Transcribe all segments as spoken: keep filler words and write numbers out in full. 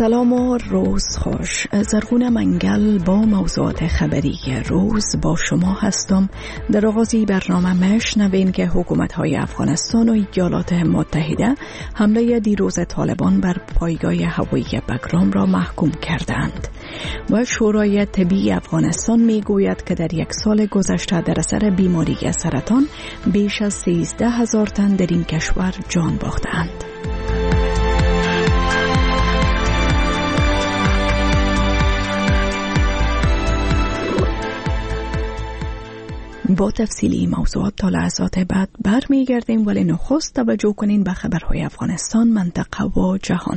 سلام و روز خوش. زرغون منگل با موضوعات خبری روز با شما هستم. در آغازی برنامه میشنوین که حکومت‌های افغانستان و ایالات متحده حمله دیروز طالبان بر پایگاه هوایی بگرام را محکوم کردند و شورای طبی افغانستان میگوید که در یک سال گذشته در اثر بیماری سرطان بیش از سیزده هزار تن در این کشور جان باختند. با تفصیلی موضوعات تا لحظات بعد برمیگردیم، ولی نخست توجه کنین به خبرهای افغانستان، منطقه و جهان.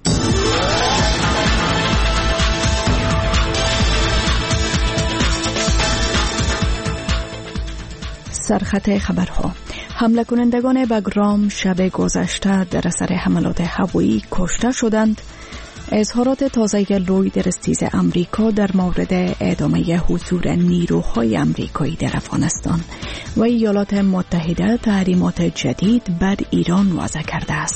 سرخط خبرها: حمله کنندگان بگرام شب گذشته در اثر حملات هوایی کشته شدند. اظهارات تازه لوید استیز امریکا در مورد ادامه حضور نیروهای امریکایی در افغانستان و ایالات متحده تحریمات جدید بر ایران وضع کرده است.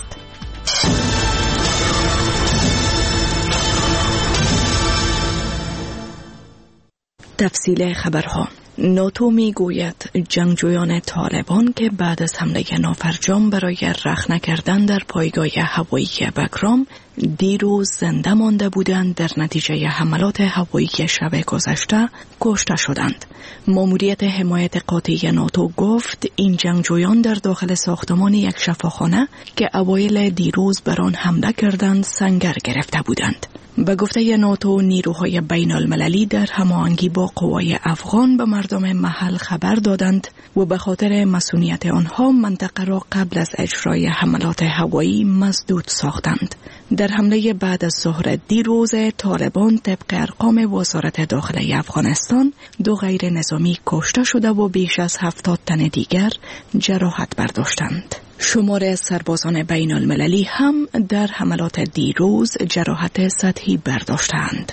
تفصیل خبرها: ناتو می گوید جنگجویان طالبان که بعد از حمله نافرجام برای رخنه کردن در پایگاه هوایی بگرام دیروز زنده مانده بودند در نتیجه حملات هوایی شب گذشته کشته شدند. ماموریت حمایت قاطع ناتو گفت این جنگجویان در داخل ساختمان یک شفاخانه که اوایل دیروز بر آن حمله کردند سنگر گرفته بودند. به گفته ناتو، نیروهای بین المللی در هماهنگی با قوای افغان به مردم محل خبر دادند و به خاطر مسئولیت آنها منطقه را قبل از اجرای حملات هوایی مسدود ساختند. در حمله بعد از ظهر دیروز طالبان طبق ارقام وزارت داخلی افغانستان دو غیر نظامی کشته شده و بیش از هفتاد تن دیگر جراحت برداشتند. شمار سربازان بین المللی هم در حملات دیروز جراحت سطحی برداشتند.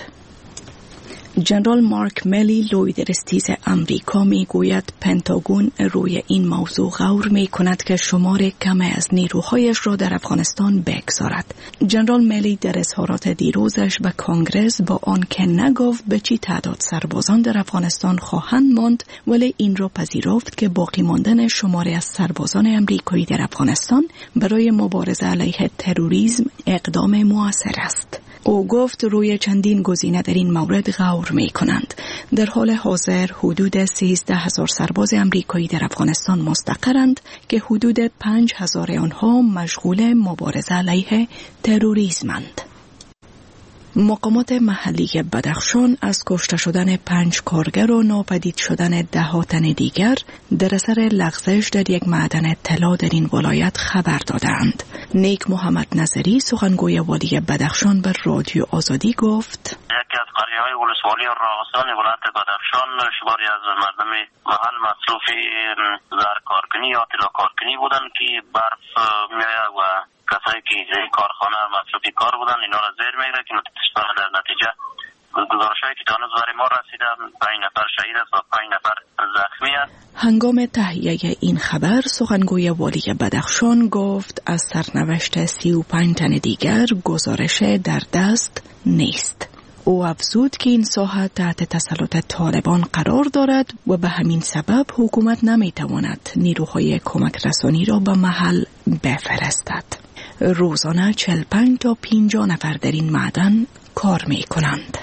جنرال مارک میلی لوید استیز امریکا می گوید پنتاگون روی این موضوع غور می کند که شمار کم از نیروهایش را در افغانستان بگذارد. جنرال میلی در اظهارات دیروزش به کانگرس با آن که نگفت به چی تعداد سربازان در افغانستان خواهند ماند، ولی این را پذیرفت که باقی ماندن شماری از سربازان امریکایی در افغانستان برای مبارزه علیه تروریسم اقدام مؤثر است. او گفت روی چندین گزینه در این مورد غور می کنند. در حال حاضر حدود سیزده هزار سرباز امریکایی در افغانستان مستقرند که حدود پنج هزار آنها مشغول مبارزه علیه تروریسمند. مقامات محلی بدخشان از کشته شدن پنج کارگر و ناپدید شدن ده تن دیگر در اثر لغزش در یک معدن طلا در این ولایت خبر دادند. نیک محمد نظری سخنگوی والی بدخشان به رادیو آزادی گفت: یکی از قریه‌های ولسوالی راغستان ولایت بدخشان شماری از مردم محل مصروف زر کارکنی یا طلا کارکنی بودند که برف میآید و کسایی که این کارخانه مصروفی کار بودن اینا را زیر میگیره که در نتیجه گزارش‌هایی که تا هنوز برای ما رسیده پنج نفر شهید است و پنج نفر زخمی است. هنگام تهیه این خبر سخنگوی والی بدخشان گفت از سرنوشت سی و پنج تن دیگر گزارش در دست نیست. او افزود که این ساحه تحت تسلط طالبان قرار دارد و به همین سبب حکومت نمیتواند نیروهای کمک رسانی را به محل بفرستد. روزانه چهل و پنج تا پنجاه نفر در این معدن کار می کنند.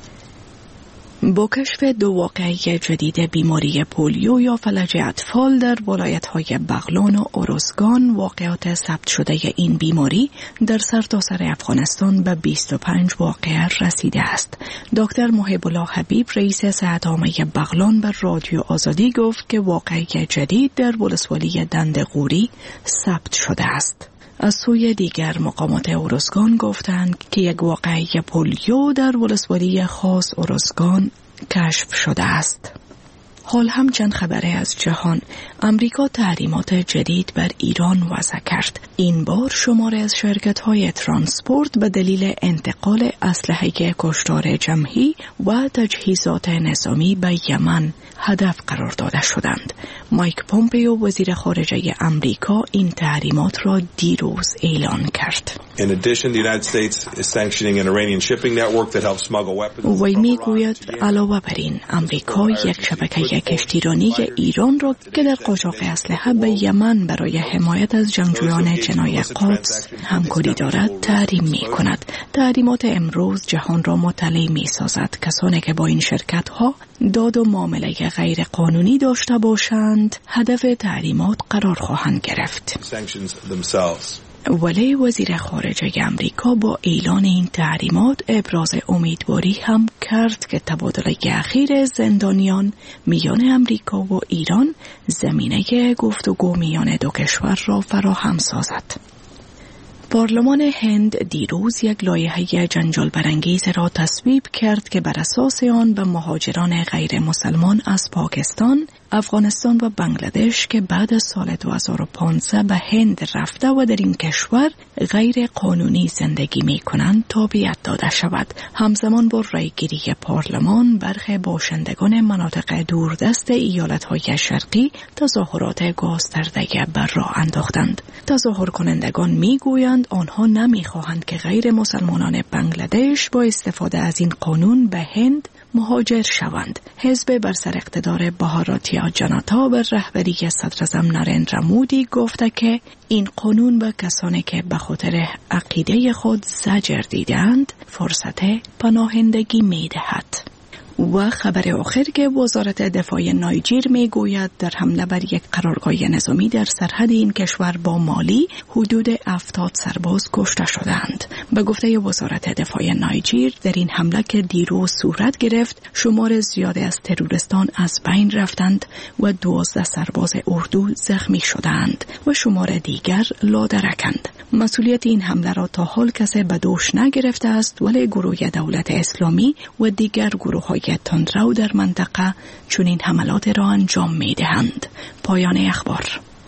با کشف دو واقعه جدید بیماری پولیو یا فلج اطفال در ولایت‌های بغلان و ارزگان، واقعات ثبت شده این بیماری در سرتاسر افغانستان به بیست و پنج واقعه رسیده است. دکتر محب الله حبیب رئیس صحت عامه بغلان به رادیو آزادی گفت که واقعه جدید در ولسوالی دندقوری ثبت شده است. از سوی دیگر مقامات ارزگان گفتند که یک واقعه پولیو در ولسوالی خاص ارزگان کشف شده است. حال هم چند خبره از جهان. امریکا تحریمات جدید بر ایران وضع کرد. این بار شماری از شرکت‌های ترانسپورت به دلیل انتقال اسلحه کشتار جمعی و تجهیزات نظامی به یمن هدف قرار داده شدند. مایک پومپیو وزیر خارجه امریکا این تحریمات را دیروز اعلان کرد. In addition, the United States is sanctioning an Iranian shipping network that helps smuggle weapons. وی میگوید علاوه بر این امریکا یک شبکه کشتیرانی ایران را که در قاچاق اسلحه به یمن برای حمایت از جنگجویان جنای قدس همکاری دارد تحریم می کند. تحریمات امروز جهان را مطلع می سازد. کسانی که با این شرکت ها داد و معامله غیر قانونی داشته باشند هدف تحریمات قرار خواهند گرفت. ولی وزیر خارجه امریکا با اعلان این تحریمات ابراز امیدواری هم کرد که تبادل اخیر زندانیان میان امریکا و ایران زمینه گفتگو میان دو کشور را فراهم سازد. پارلمان هند دیروز یک لایحه جنجال برانگیز را تصویب کرد که بر اساس آن به مهاجران غیر مسلمان از پاکستان، افغانستان و بنگلادش که بعد از سال دو هزار و پانزده به هند رفته و در این کشور غیر قانونی زندگی می کنند تابعیت داده شود. همزمان با رایگیری پارلمان برخی باشندگان مناطق دوردست ایالت‌های شرقی تظاهرات گسترده بر راه انداختند. تظاهر کنندگان می گویند آنها نمی خواهند که غیر مسلمانان بنگلادش با استفاده از این قانون به هند مهاجر شوند. حزب بر سر اقتدار بهاراتیا جنتا بر رهبری صدراعظم نریندرا مودی گفته که این قانون به کسانی که به خاطر عقیده خود زجر دیدند فرصت پناهندگی می دهد. و خبر آخر که وزارت دفاع نایجر می گوید در حمله بر یک قرارگاه نظامی در سرحد این کشور با مالی حدود هفتاد سرباز کشته شدند. به گفته وزارت دفاع نایجر در این حمله که دیروز صورت گرفت شمار زیادی از تروریستان از بین رفتند و دوازده سرباز اردو زخمی شدند و شمار دیگر لادرکند. مسئولیت این حمله را تا حال کسی به دوش نگرفته است ولی گروه دولت اسلامی و دیگر گروه های تندرو در منطقه چنین حملات را انجام می دهند. پایان اخبار.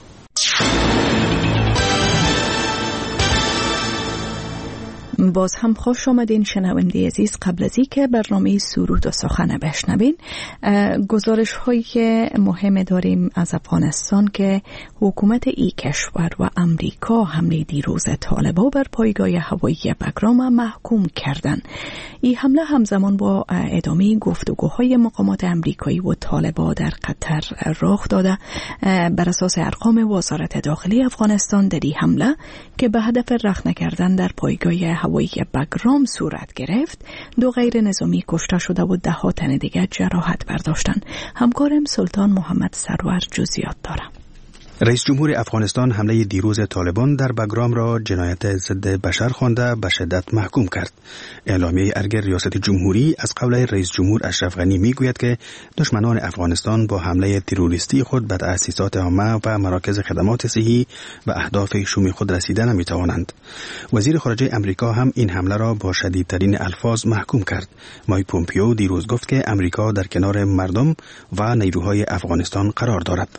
باز هم خوش آمدین شنونده عزیز. قبل از اینکه برنامه سرود و سخن بشنوین گزارش های مهم داریم از افغانستان که حکومت ای کشور و امریکا حمله دیروز طالبان بر پایگاه هوایی بگرام محکوم کردند. این حمله همزمان با ادامه گفتگوهای مقامات امریکایی و طالبان در قطر رخ داده. بر اساس ارقام وزارت داخلی افغانستان در این حمله که به هدف رخنه کردن در پایگاه هوایی بگرام صورت گرفت دو غیر نظامی کشته شده و ده ها تن دیگر جراحت برداشتند. همکارم سلطان محمد سرور جزئیات دارد. رئیس جمهور افغانستان حمله دیروز طالبان در بگرام را جنایت ضد بشر خوانده به شدت محکوم کرد. اعلامیه ارگ ریاست جمهوری از قول رئیس جمهور اشرف غنی میگوید که دشمنان افغانستان با حمله تروریستی خود به تأسیسات عامه و مراکز خدمات صحی و اهداف شومی خود رسیده نمیتوانند. وزیر خارجه امریکا هم این حمله را با شدیدترین الفاظ محکوم کرد. مایک پومپیو دیروز گفت که امریکا در کنار مردم و نیروهای افغانستان قرار دارد.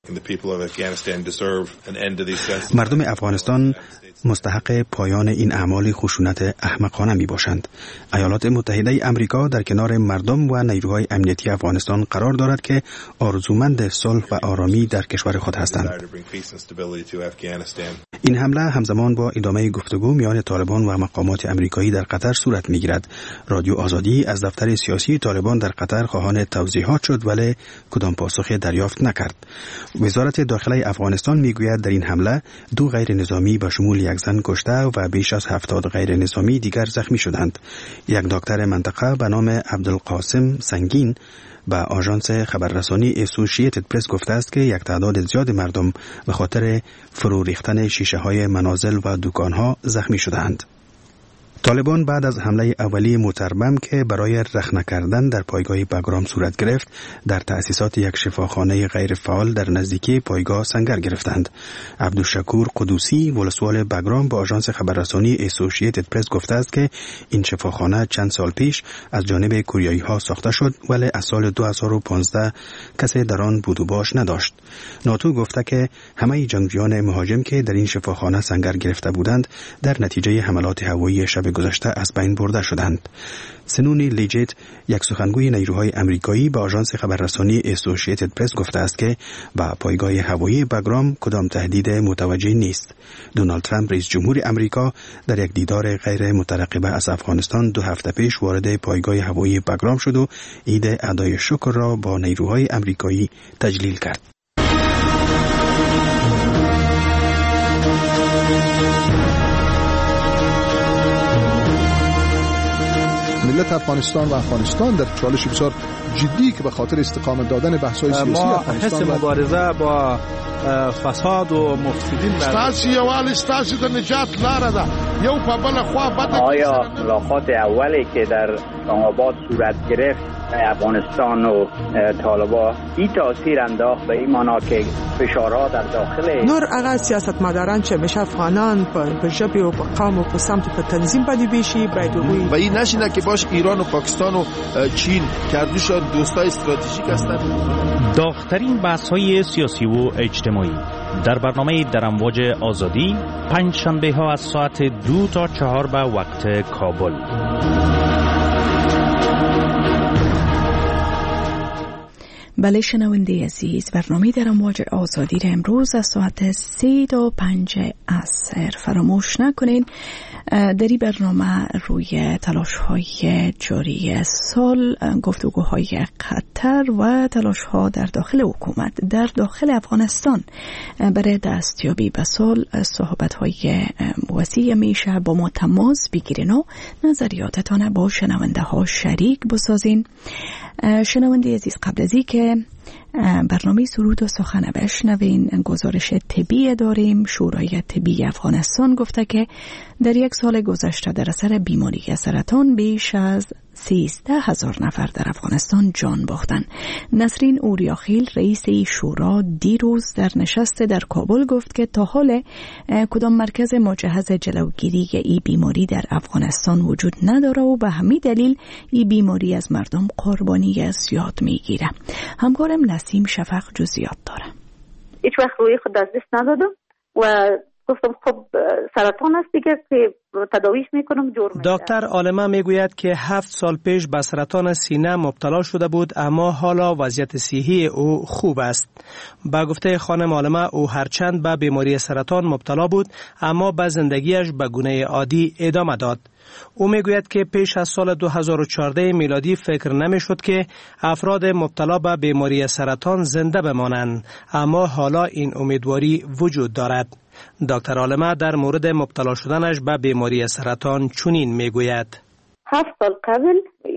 مردم افغانستان مستحق پایان این اعمال خشونت احمقانه می باشند. ایالات متحده امریکا در کنار مردم و نیروهای امنیتی افغانستان قرار دارد که آرزومند صلح و آرامی در کشور خود هستند. این حمله همزمان با ادامه گفتگو میان طالبان و مقامات امریکایی در قطر صورت می گیرد. رادیو آزادی از دفتر سیاسی طالبان در قطر خواهان توضیحات شد ولی کدام پاسخی دریافت نکرد. وزارت داخلی افغانستان میگوید در این حمله دو غیر نظامی به شمول یک زن کشته و بیش از هفتاد غیر نظامی دیگر زخمی شدند. یک دکتر منطقه به نام عبدالقاسم سنگین به آژانس خبررسانی اسوسییتد پرس گفته است که یک تعداد زیاد مردم به خاطر فرو ریختن شیشه های منازل و دکان ها زخمی شدند. طالبان بعد از حمله اولیه متربم که برای رخنه کردن در پایگاه بگرام صورت گرفت در تأسیسات یک شفاخانه غیر فعال در نزدیکی پایگاه سنگر گرفتند. عبدالشکور قدوسی ولسوال بگرام به آژانس خبررسانی اسوسییتد پرس گفته است که این شفاخانه چند سال پیش از جانب کوریایی ها ساخته شد ولی از سال دو هزار و پانزده کسی در آن بود و باش نداشت. ناتو گفته که همه جنگجویان مهاجم که در این شفاخانه سنگر گرفته بودند در نتیجه حملات هوایی شب گذشته از بین برده شدند. سنونی لیجت، یک سخنگوی نیروهای امریکایی، به آژانس خبررسانی اسوسییتد پرس گفته است که با پایگاه هوایی بگرام کدام تهدید متوجه نیست. دونالد ترامپ رئیس جمهور امریکا در یک دیدار غیر مترقبه از افغانستان دو هفته پیش وارد پایگاه هوایی بگرام شد و عید ادای شکر را با نیروهای امریکایی تجلیل کرد. ملت افغانستان و افغانستان در چالش بسیار جدی که به خاطر استقامت دادن بحث‌های سیاسی افغانستان ما حس مبارزه با فساد و مفسدین استاسي یوال استاسي د نجات لار ده یو په بل خوا بد. آیا ملاقات اولی که در اسلام آباد صورت گرفت افغانستان و طالبان این تاثیر انداخت به این معنا که فشارها در داخل نور هغه سیاستمداران چې مشه افغانان په ژبه او په قوم او په سمت په تنظیم باندې بشي باید وي و این نشینه که باش ایران و پاکستان و چین کردوشان دوستای استراتژیک هستند. داغ‌ترین بحث‌های سیاسی و اجتماعی در برنامه در امواج آزادی پنج شنبه ها از ساعت دو تا چهار به وقت کابل. بله شنونده عزیز، برنامه در امواج آزادی را امروز از ساعت سه تا پنج عصر فراموش نکنین. در این برنامه روی تلاش‌های جاری سال، گفتگوهای قطر و تلاش‌ها در داخل حکومت در داخل افغانستان برای دستیابی به صلح صحبت‌های وسیع میشه. با ما تماس بگیرین و نظریاتتان با شنونده ها شریک بسازین. شنونده عزیز، قبل از این که برنامه سرود و سخن بشنوین، گزارش طبی داریم. شورای طبی افغانستان گفته که در یک سال گذشته در اثر بیماری سرطان بیش از سیزده هزار نفر در افغانستان جان باختن. نسرین اوریاخیل رئیس ای شورا دیروز در نشست در کابل گفت که تا حال کدام مرکز مجهز جلوگیری ای بیماری در افغانستان وجود نداره و به همین دلیل ای بیماری از مردم قربانی زیاد میگیره. همکارم نسیم شفق جزئیات داره. هیچ وقت روی خود از دست ندادم و گفتم خب سرطان است دیگه که تداویش میکنم جور میشه. دکتر عالمه میگوید که هفت سال پیش به سرطان سینه مبتلا شده بود، اما حالا وضعیت صحی او خوب است. با گفته خانم عالمه، او هرچند به بیماری سرطان مبتلا بود اما به زندگیش به گونه عادی ادامه داد. او میگوید که پیش از سال دو هزار و چهارده میلادی فکر نمیشد که افراد مبتلا به بیماری سرطان زنده بمانند، اما حالا این امیدواری وجود دارد. دکتر عالمه در مورد مبتلا شدنش به بیماری سرطان چنین میگوید: هفت سال قبل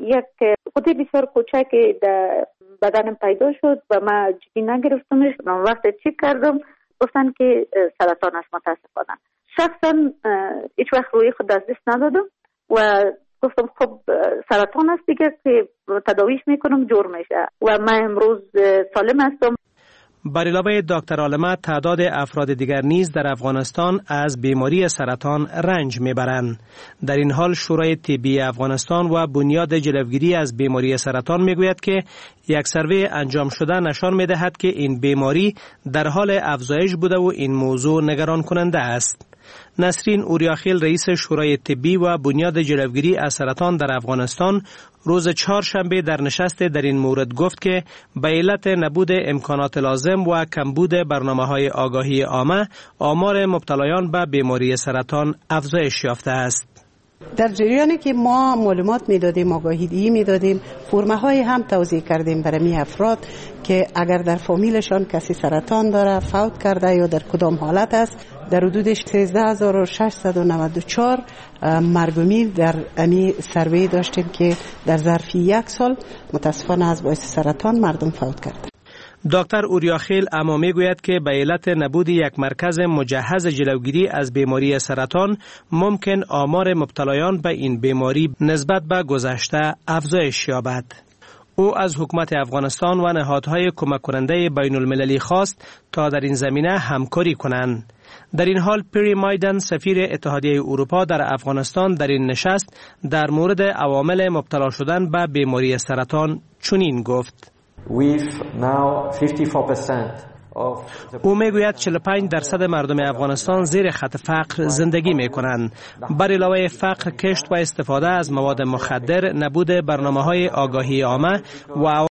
یک قطعه بسیار کوچک در بدنم پیدا شد و من جدی نگرفتمش. من وقت چک کردم گفتن که سرطان است. متاسفانه شخصا هیچ وقت روی خود از دست ندادم و گفتم خب سرطان است دیگه که تداویش میکنم جور میشه و من امروز سالم هستم. بر علاوه دکتر عالمه، تعداد افراد دیگر نیز در افغانستان از بیماری سرطان رنج میبرند. در این حال شورای طبی افغانستان و بنیاد جلوگیری از بیماری سرطان میگوید که یک سروی انجام شده نشان میدهد که این بیماری در حال افزایش بوده و این موضوع نگران کننده است. نسرین اوریاخیل رئیس شورای طبی و بنیاد جلوگیری از سرطان در افغانستان روز چهارشنبه در نشست در این مورد گفت که به علت نبود امکانات لازم و کمبود برنامه‌های آگاهی عامه، آمار مبتلایان به بیماری سرطان افزایش یافته است. در جریانی که ما معلومات میدادیم، آگاهی میدادیم، فرمه های هم توزیع کردیم برای می افراد که اگر در فامیلشان کسی سرطان داره، فوت کرده یا در کدام حالت است. در حدود سیزده هزار و ششصد و نود و چهار مرگ و میر در امی سروی داشتیم که در ظرف یک سال متاسفانه از باعث سرطان مردم فوت کرده. دکتر اوریاخیل اما میگوید که به علت نبود یک مرکز مجهز جلوگیری از بیماری سرطان ممکن آمار مبتلایان به این بیماری نسبت به گذشته افزایش یابد. او از حکومت افغانستان و نهادهای کمک کننده بین المللی خواست تا در این زمینه همکاری کنند. در این حال پیری مایدن سفیر اتحادیه اروپا در افغانستان در این نشست در مورد عوامل مبتلا شدن به بیماری سرطان چنین گفت: We've now fifty-four percent او میگوید چهل و پنج درصد مردم افغانستان زیر خط فقر زندگی می کنند. بر علاوه فقر، کشت و استفاده از مواد مخدر، نبود برنامه‌های آگاهی عامه و